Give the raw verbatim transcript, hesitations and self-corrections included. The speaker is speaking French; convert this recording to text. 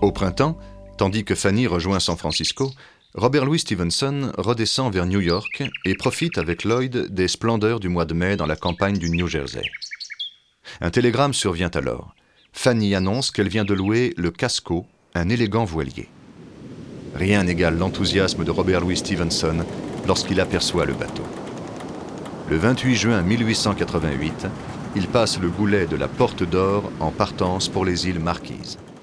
Au printemps, tandis que Fanny rejoint San Francisco, Robert Louis Stevenson redescend vers New York et profite avec Lloyd des splendeurs du mois de mai dans la campagne du New Jersey. Un télégramme survient alors. Fanny annonce qu'elle vient de louer le Casco, un élégant voilier. Rien n'égale l'enthousiasme de Robert Louis Stevenson lorsqu'il aperçoit le bateau. Le vingt-huit juin mille huit cent quatre-vingt-huit, il passe le goulet de la Porte d'Or en partance pour les îles Marquises.